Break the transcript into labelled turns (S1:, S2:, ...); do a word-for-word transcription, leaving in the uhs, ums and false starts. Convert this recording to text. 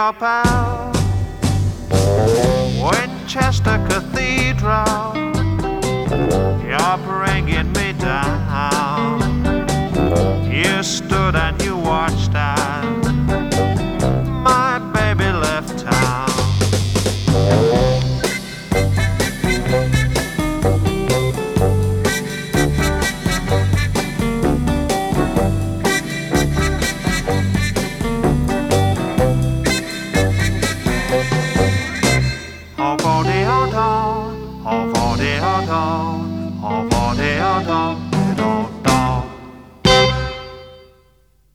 S1: your pal. Winchester Cathedral, you're bringing me down. You stood and you watched as my baby left town. Oh, for the autumn, oh, for the autumn, oh, for the autumn.